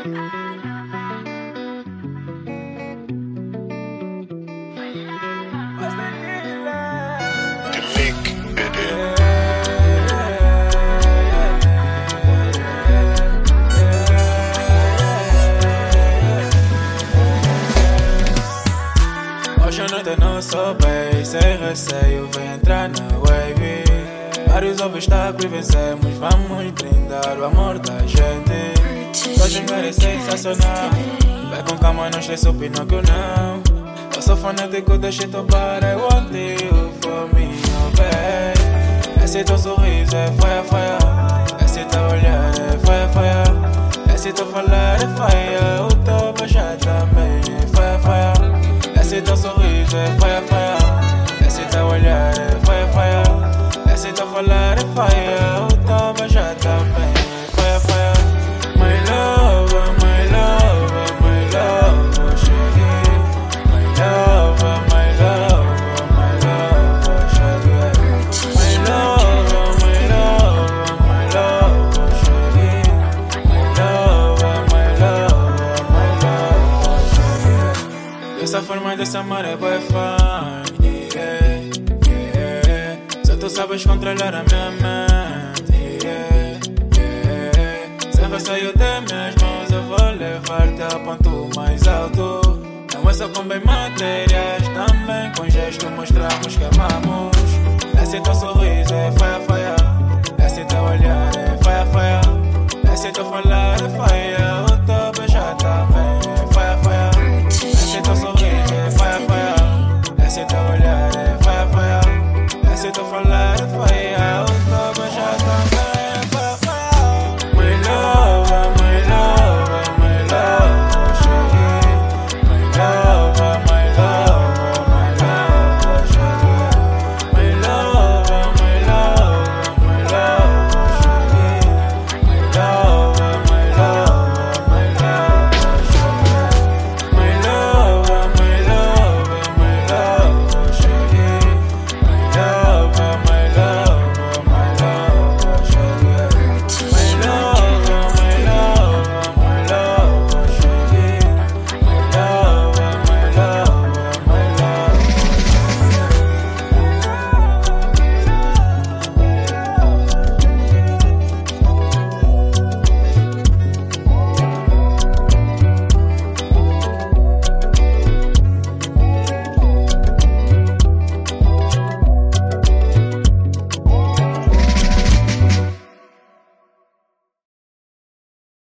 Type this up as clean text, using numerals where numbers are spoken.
Hoje a noite não sou bem, sem receio, vem entrar na wave. Vários obstáculos vencemos, vamos brindar o amor da gente. Hoje é sensacional, vai com calma, não esqueça o Pinóquio não. Eu sou fanático, deixa eu bar, I want you for me, oh babe. Esse teu sorriso é fire, fire. Esse teu olhar é fire, fire. Esse teu falar é fire, o teu beijar também é fire, fire. Esse teu sorriso é fire, fire. Esse teu olhar é fire, fire. Esse teu falar é fire, o teu beijar também é fire, fire. My love, my love, my love, cheguei. My love, my love, my love, cheguei. My love, my love, my love, cheguei. My love, my love, my love, cheguei. Dessa forma, dessa amor é boa fine, yeah, yeah. Só tu sabes controlar a minha mente, yeah, yeah. Sem receio de minhas mãos, eu vou levar-te ao ponto mais alto. Não é só com bem materiais, também com gesto mostramos que amamos. Esse teu sorriso é fire, fire. Esse teu olhar é fire, fire. Esse teu falar é fire.